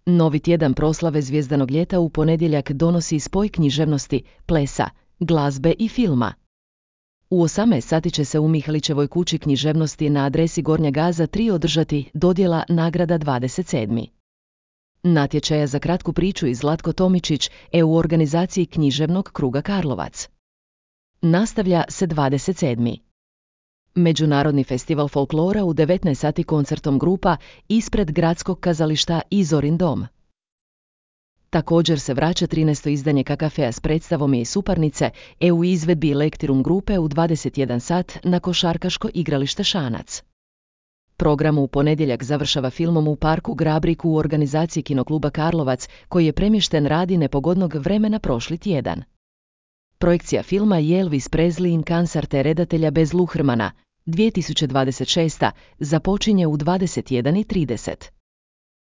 Novi tjedan proslave Zvjezdanog ljeta u ponedjeljak donosi spoj književnosti, plesa, glazbe i filma. U 18 sati će se u Mihalićevoj kući književnosti na adresi Gornja Gaza 3 održati dodjela nagrada 27. Natječaja za kratku priču i Zlatko Tomičić u organizaciji Književnog kruga Karlovac. Nastavlja se 27. Međunarodni festival folklora u 19 sati koncertom grupa ispred gradskog kazališta Izorin dom. Također se vraća 13. izdanje Kakafea s predstavom i Suparnice u izvedbi Lektirum grupe u 21 sat na košarkaško igralište Šanac. Program u ponedjeljak završava filmom u parku Grabrik u organizaciji Kinokluba Karlovac, koji je premješten radi nepogodnog vremena prošli tjedan. Projekcija filma Elvis Presley in Kansarte redatelja Bez Luhrmana 2026. započinje u 21:30.